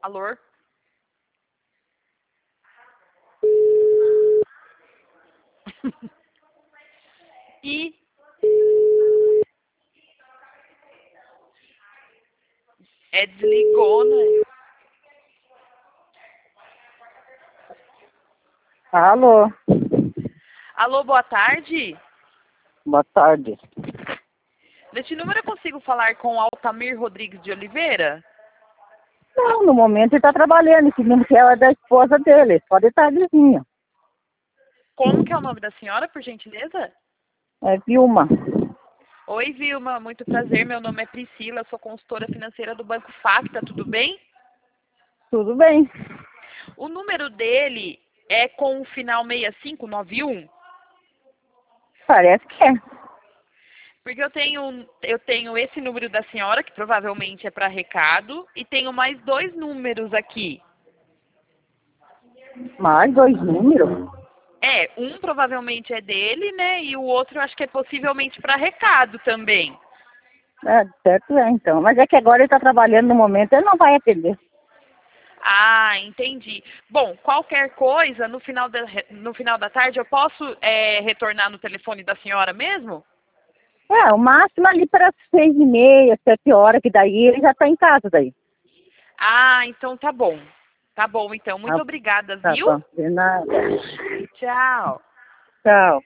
Alô? E desligou, né? Alô, Alô, boa tarde. boa tarde. Neste número eu consigo falar com Altamir Rodrigues de Oliveira? Não, no momento ele está trabalhando, esse número que é da esposa dele, só detalhezinho. Como que é o nome da senhora, por gentileza? É Vilma. Oi, Vilma, muito prazer. Meu nome é Priscila, sou consultora financeira do Banco Facta, tudo bem? Tudo bem? O número dele é com o final 6591? Parece que é. Porque eu tenho esse número da senhora, que provavelmente é para recado, e tenho mais 2 números aqui. Mais 2 números? Um provavelmente é dele, né? E o outro eu acho que é possivelmente para recado também. É, certo é então. Mas é que agora ele está trabalhando no momento, ele não vai atender. Ah, entendi. Bom, qualquer coisa, no final da tarde, eu posso retornar no telefone da senhora mesmo? É, o máximo ali para 6h30, 7 horas, que daí ele já está em casa daí. Ah, então tá bom. Tá bom, então. Muito Tá, obrigada, tá viu? bom, de nada. Tchau. Tchau.